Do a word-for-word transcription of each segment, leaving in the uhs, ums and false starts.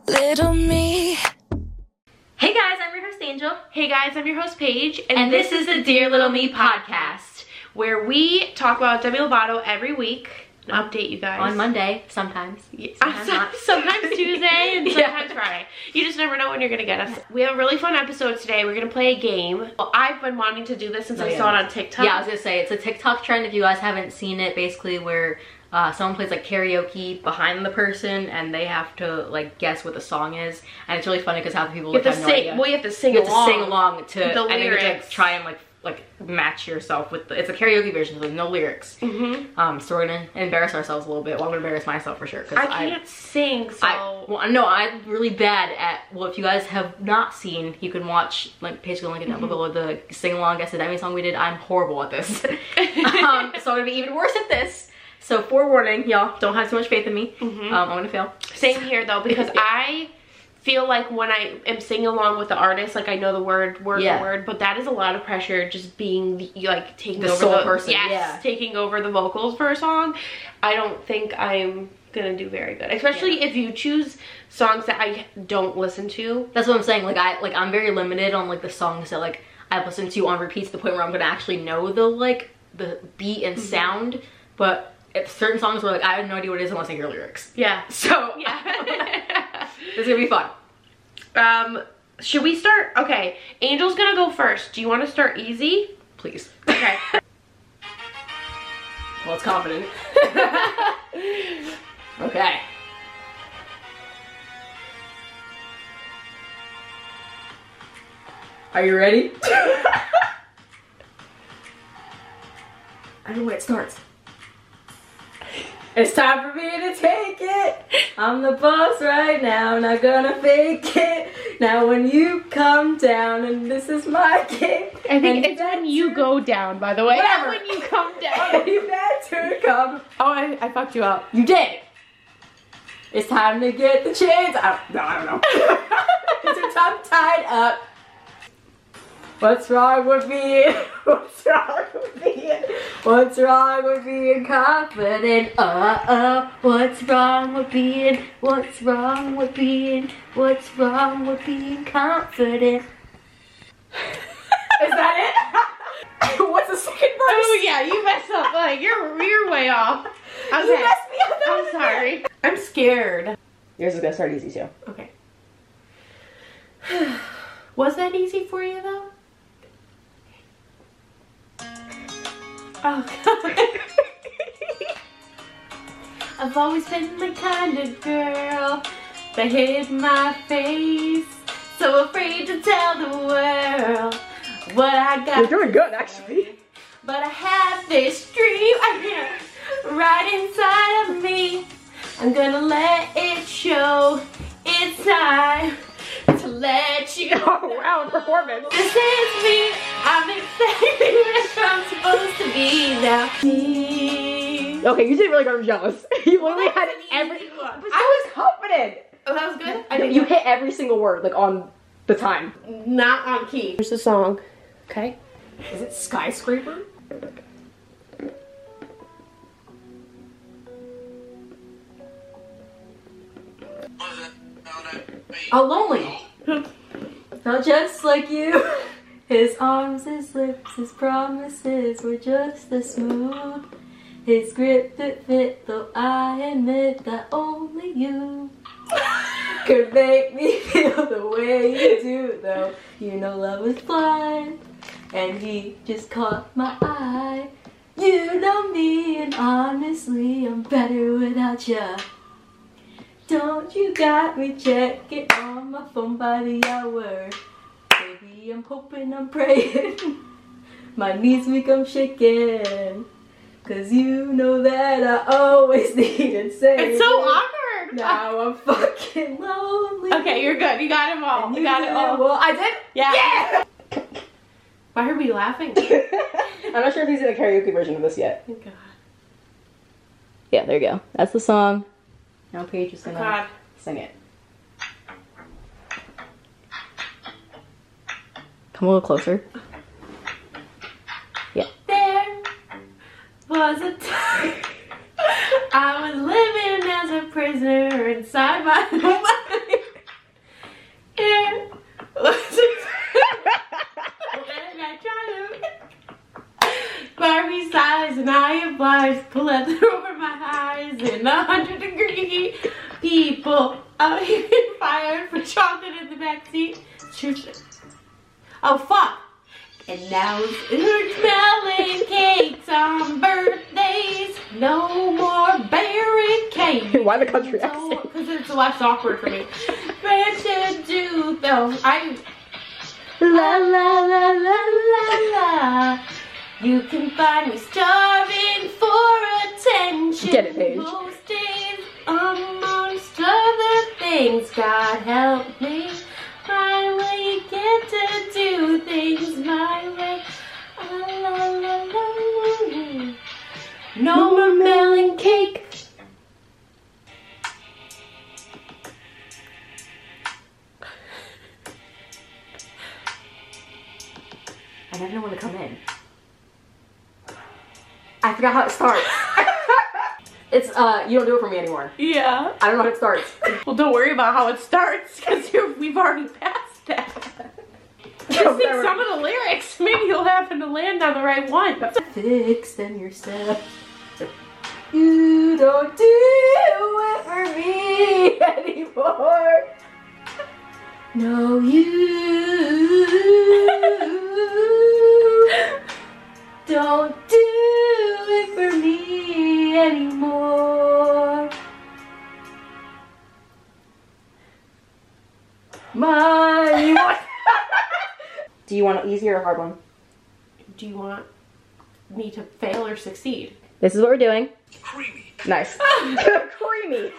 Little me. Hey guys, I'm your host Angel. Hey guys, I'm your host Paige, and, and this, this is the Dear Little Me podcast, where we talk about Demi Lovato every week and update you guys. On Monday, sometimes. Yeah, sometimes, not. sometimes Tuesday and Yeah. sometimes Friday. You just never know when you're gonna get us. We have a really fun episode today. We're gonna play a game. Well, I've been wanting to do this since Oh, I yeah. saw it on TikTok. Yeah, I was gonna say, it's a TikTok trend if you guys haven't seen it, basically where uh, someone plays like karaoke behind the person and they have to like guess what the song is. And it's really funny because half the people You have like, to have no sing. idea. Well, you have to sing You have along. to sing along to the and then you have to like, lyrics. try and like like match yourself with the, it's a karaoke version, so there's no lyrics. Mm-hmm. Um, so we're gonna embarrass ourselves a little bit. Well, I'm gonna embarrass myself for sure. Cause I can't sing, so. I, well, no, I'm really bad at, well, if you guys have not seen, you can watch, like, Paige will link it down below, the sing-along Guess the Demi song we did. I'm horrible at this. um, so I'm gonna be even worse at this. So forewarning, y'all, don't have too much faith in me. Mm-hmm. um, I'm gonna fail. Same here, though, because I feel like when I am singing along with the artist, like I know the word, word Yeah. for word, but that is a lot of pressure just being, the, like, taking The over sole the, person, yes, yeah. taking over the vocals for a song. I don't think I'm gonna do very good, especially Yeah. if you choose songs that I don't listen to. That's what I'm saying, like, I, like, I'm very limited on, like, the songs that, like, I've listened to on repeat to the point where I'm gonna actually know the, like, the beat and Mm-hmm. sound, but if certain songs where, like, I have no idea what it is unless I hear lyrics. Yeah. So, Yeah. it's gonna be fun. um, should we start? Okay, Angel's gonna go first. Do you want to start easy? Please. Okay. Well, it's confident. Okay. Are you ready? I don't know when it starts. It's time for me to take it. I'm the boss right now, not gonna fake it. Now when you come down, and this is my game. I think and it's when you go down, by the way. Whatever. Not when you come down. you better come. Oh, I, I fucked you up. You did. It's time to get the chains. I don't, no, I don't know. It's your tongue tied up. What's wrong with being? What's wrong with being? What's wrong with being confident? Uh uh. What's wrong with being? What's wrong with being? What's wrong with being confident? Is that it? What's the second verse? Oh yeah, you messed up. Like you're you're way off. Okay. You messed me up. That I'm was sorry. I'm scared. Yours is gonna start easy too. Okay. Was that easy for you though? Oh God. I've always been the kind of girl that hid my face, so afraid to tell the world what I got. You're doing good, actually. But I have this dream I can't, right inside of me. I'm gonna let it show. It's time to let you know. Oh wow, performance. This is me. I'm exactly where I'm supposed to be now. Me. Okay, you did really good. I'm jealous. You literally Well, had that's an every. easy one. I was confident. Oh, that was good? I You, didn't you know. hit every single word, like on the time. Not on key. Here's the song. Okay. Is it Skyscraper? Oh, Lonely. Not just like you. His arms, his lips, his promises were just as smooth. His grip that fit, though I admit that only you could make me feel the way you do, though. You know love is blind, and he just caught my eye. You know me, and honestly, I'm better without ya. Don't you got me checking on my phone by the hour? Baby, I'm hoping, I'm praying. My knees become shaking. Cause you know that I always need and say. It's so awkward. Now I'm fucking lonely. Okay, you're good. You got them all. And You got did it all. Well, I did? Yeah. Yeah! Why are we laughing? I'm not sure if he's in a karaoke version of this yet. Oh, God. Yeah, there you go. That's the song. Now Paige is Oh, gonna God. sing it. Come a little closer. Yeah. There was a time I was living as a prisoner inside my mind. and I have lies collected over my eyes in a hundred degree people. I'm getting fired for chocolate in the backseat. True shit. Oh fuck. And now it's smelling cakes on birthdays. No more barricades. Why the country accent? Because it's less awkward for me. But to do though, I la la la la la la. You can find me starving for attention. Get it, Paige. Most days, amongst other things, God help me. Finally get to do things my way. La, la, la, la, la. No more melon cake. I never know when to come in. I forgot how it starts. It's, uh, you don't do it for me anymore. Yeah. I don't know how it starts. Well, don't worry about how it starts, because we've already passed that. Just think some of the lyrics, maybe you'll happen to land on the right one. Fix them yourself. You don't do it for me anymore. No, you don't do it for me anymore. My. Do you want an easier or hard one? Do you want me to fail or succeed? This is what we're doing. Creamy. Nice. Creamy.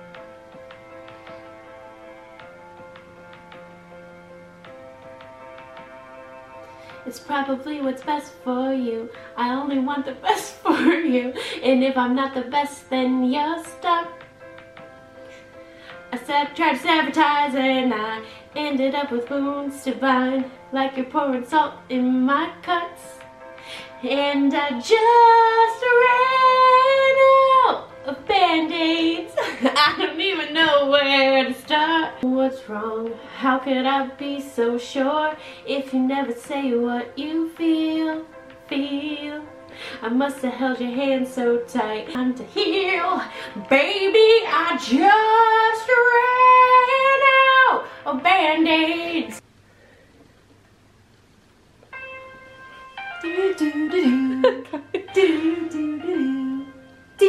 It's probably what's best for you. I only want the best for you. And if I'm not the best, then you're stuck. I said, tried to sabotage and I ended up with wounds divine. Like you're pouring salt in my cuts. And I just ran out of band-aids. I don't even know where to start. What's wrong? How could I be so sure if you never say what you feel, feel? I must have held your hand so tight. Time to heal. Baby, I just ran out of band-aids. Do do do do do do do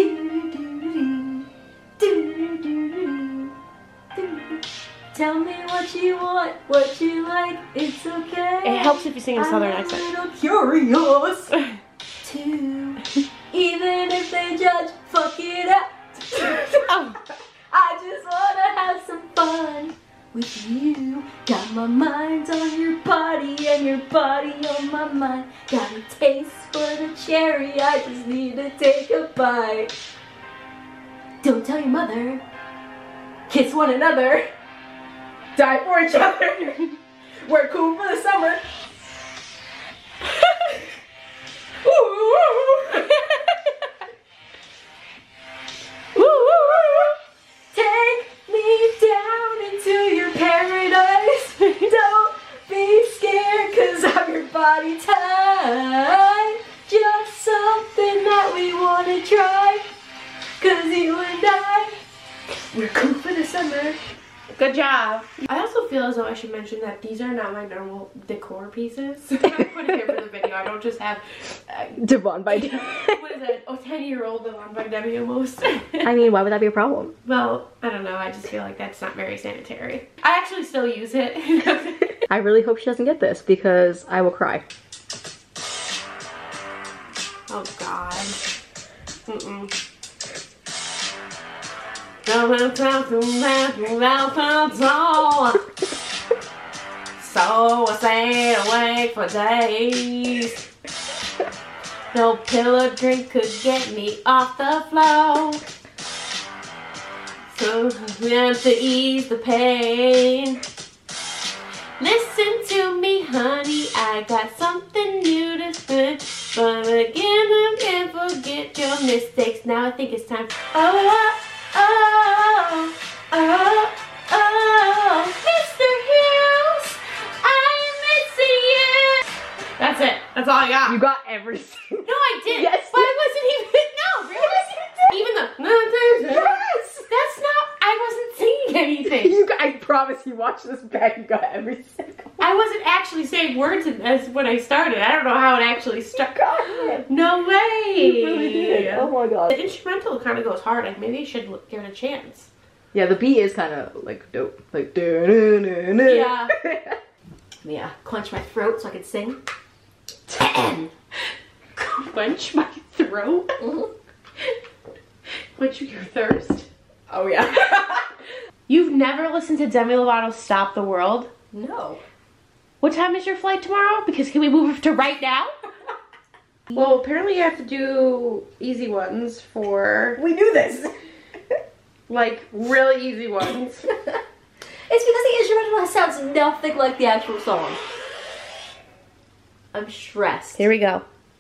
do do do. Tell me what you want, what you like, it's okay. It helps if you sing in a southern I'm accent. a little curious too. Even if they judge, fuck it up. Oh. I just wanna have some fun with you. Got my mind on your body and your body on my mind. Got a taste for the cherry, I just need to take a bite. Don't tell your mother. Kiss one another. Die for each other. We're cool for the summer. Take me down into your paradise. Don't be scared, cause I'm your body type. Just something that we wanna try. Cause you and I, we're cool for the summer. Good job. I also feel as though I should mention that these are not my normal decor pieces. I put it here for the video. I don't just have uh, Devon by D. what is it? Oh, ten year old Devon by Debbie almost. I mean, why would that be a problem? Well, I don't know. I just feel like that's not very sanitary. I actually still use it. I really hope she doesn't get this because I will cry. Oh God. Mm-mm. So I stayed awake for days. No pill or drink could get me off the floor. So we have to ease the pain. Listen to me, honey, I got something new to say. But again, I can't forget your mistakes. Now I think it's time. Oh, oh, oh, oh, oh, Mister Hughes, I'm missing you. That's it. That's all I got. You got everything. No, I didn't. Yes, but I was anything. You, I promise you watched this back, you got every single I wasn't actually saying words in- as when I started. I don't know how it actually started. God. No way. You really did. Oh my god. The instrumental kind of goes hard. Like maybe you should look- give it a chance. Yeah, the beat is kind of like dope. Like, da-na-na-na. Yeah. Yeah. Clench my throat so I can sing. Clench my throat. Mm-hmm. Quench your thirst. Oh yeah. You've never listened to Demi Lovato's "Stop the World"? No. What time is your flight tomorrow? Because can we move to right now? Well, apparently you have to do easy ones for, We knew this. like, really easy ones. It's because the instrumental sounds nothing like the actual song. I'm stressed. Here we go.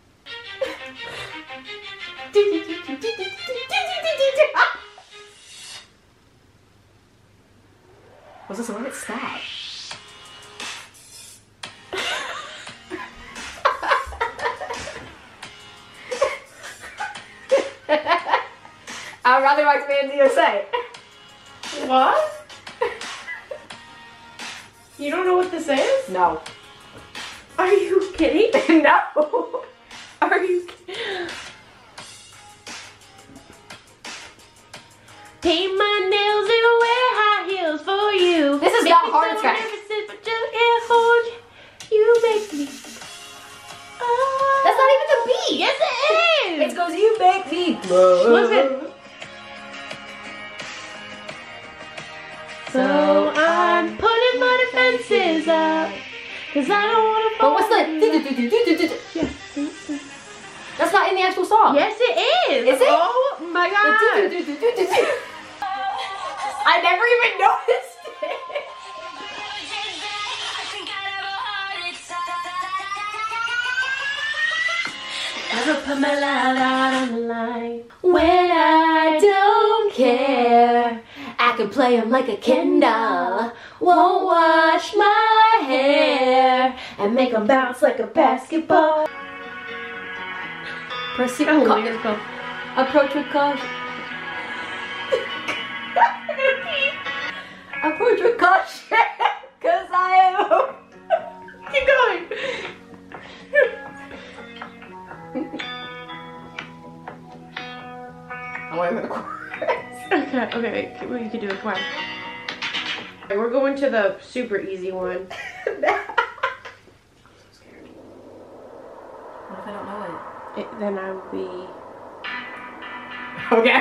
Was this the one that stopped? I'd rather watch Man's U S A. What? You don't know what this is? No. Are you kidding? No. Are you kidding? Paint my nails and wear high heels for you. This is Make not me Heart so Attack. nervous, but just can't hold you. You make me. Oh. That's not even the beat. Yes, it is. It goes, you make me love. Listen. So I'm putting my defenses up, cause I don't wanna But fall. what's the? Yeah. That's not in the actual song. Yes, it is. Is it? Oh my god. I never even noticed it. Never put my life out on the line when I don't care. I can play him like a Ken doll. Won't wash my hair and make him bounce like a basketball. Proceed. Oh, ca- we gotta go. approach with caution. Approach with caution, cause I am. Keep going. I want to go to chorus. Okay, okay, well, you can do it. Come on. Okay, we're going to the super easy one. What if I don't know it? It, then I will be. Okay.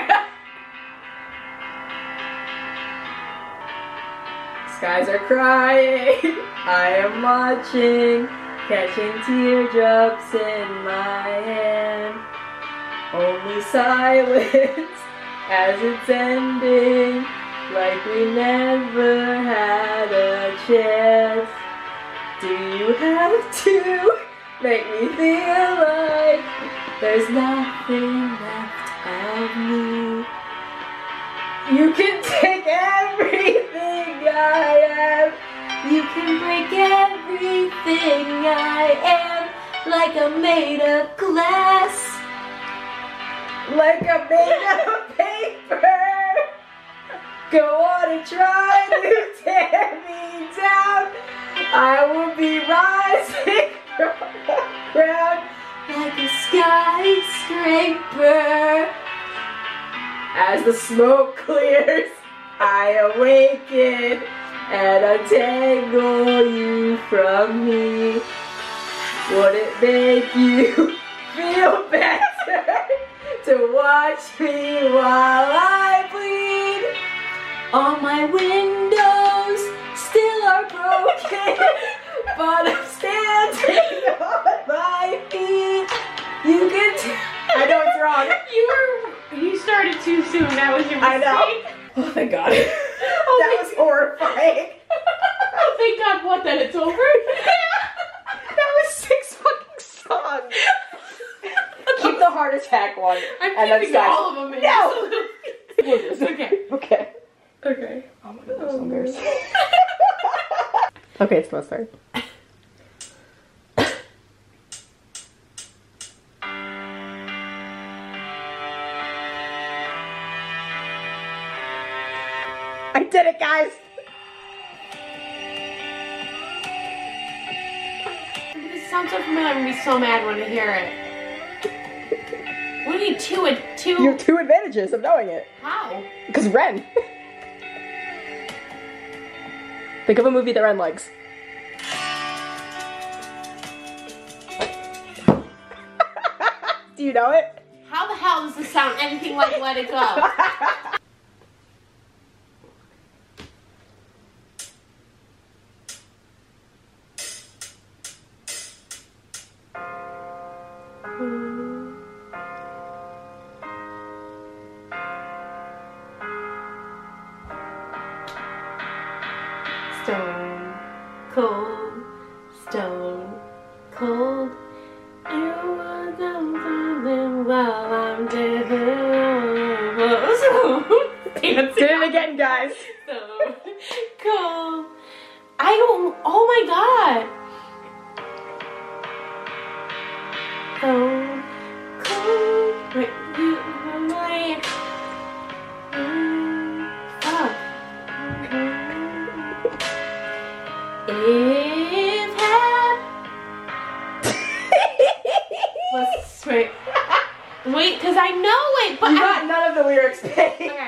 Skies are crying. I am watching, catching teardrops in my hand. Only silence as it's ending, like we never had a chance. Do you have to make me feel like there's nothing left of me? You can take everything I am. You can break everything I am, like I'm made of glass, like I'm made of paper. Go on and try to tear me down. I will be rising from the ground like a skyscraper. As the smoke clears, I awaken and untangle you from me. Would it make you feel better to watch me while I bleed? All my windows still are broken, but I'm standing on my feet. You can t- I know it's wrong. You were. You started too soon. That was your I mistake. know. Oh my god. That was horrifying. Oh, thank God, what, that it's over? That was six fucking songs. Keep the heart attack one. I'm and then keeping Skies- all of them in. No! Okay. Okay. Okay. Oh my god, that's so embarrassing. Okay, it's my start. I did it, guys! sounds so familiar. I'm gonna be so mad when I hear it. What do you need two and two? You have two advantages of knowing it. How? Because Ren. Think of a movie that Ren likes. Do you know it? How the hell does this sound anything like Let It Go? Stone cold, stone cold. You are something while I'm dead. Did it again, guys. Stone cold. I don't. Oh my god. Stone cold. Wait, you are my. Mm, fuck. If hap Let's wait. Wait, cause I know it, but You I got none of the lyrics, babe. okay.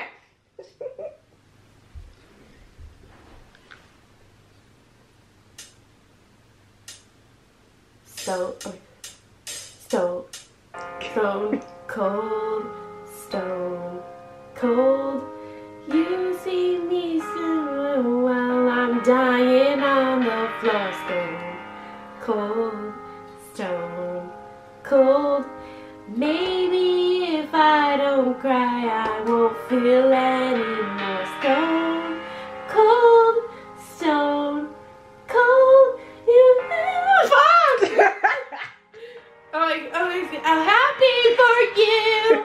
Stone, stone, stone cold, stone cold. You see me soon while I'm dying on the floor. Stone cold, stone cold. Maybe if I don't cry, I won't feel any more. Stone cold, stone cold. You never fuck. I'm like, I'm like, I'm happy for you.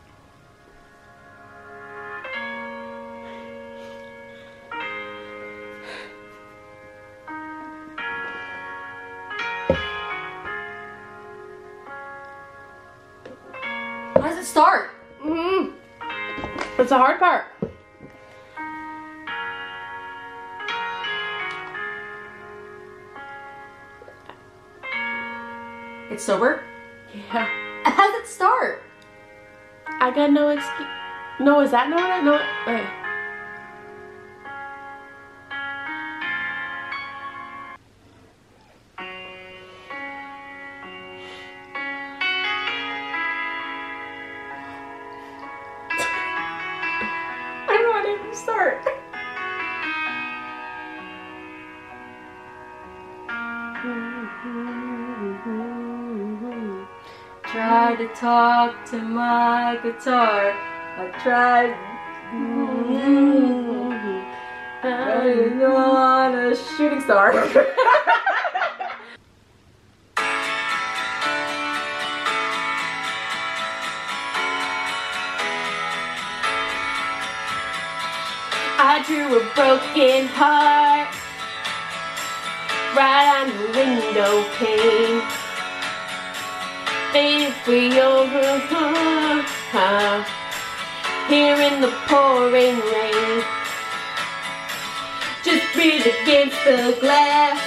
How does it start? Mm-hmm. That's the hard part. It's sober? Yeah. How does it start? I got no excuse. No, is that no? No. Wait. I don't know how to even start. Tried to talk to my guitar. I tried. I'm on a shooting star. I drew a broken heart right on the window pane. Faded for your heart here in the pouring rain. Just breathe against the glass.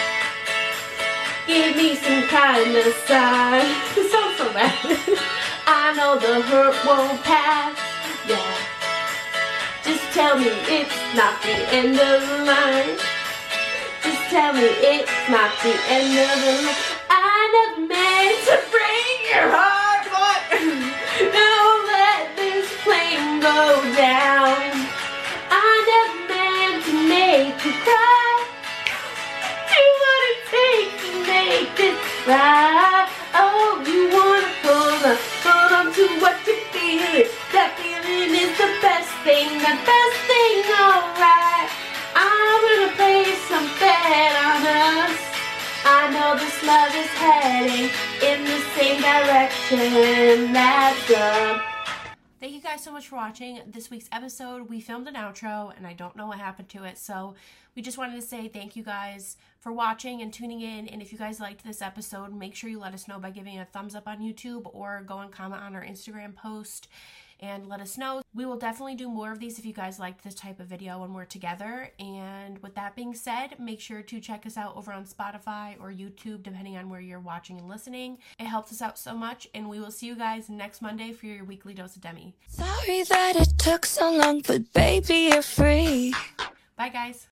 Give me some kind of sign. This sounds so bad. I know the hurt won't pass. Yeah. Just tell me it's not the end of the line. Just tell me it's not the end of the line. I never meant to break your heart, but don't let this plane go down. I never meant to make you cry. Do what it takes to make this right. Oh, you wanna hold on, hold on to what you're feeling. That feeling is the best thing, the best thing, alright. I'm gonna play some bad on us. I know this love is heading in the same direction. That's up. Thank you guys so much for watching this week's episode. We filmed an outro and I don't know what happened to it, so we just wanted to say thank you guys for watching and tuning in. And if you guys liked this episode, make sure you let us know by giving a thumbs up on YouTube or go and comment on our Instagram post. and let us know. We will definitely do more of these if you guys liked this type of video when we're together. And with that being said, make sure to check us out over on Spotify or YouTube, depending on where you're watching and listening. It helps us out so much, and we will see you guys next Monday for your weekly dose of Demi. Sorry that it took so long, but baby, you're free. Bye, guys.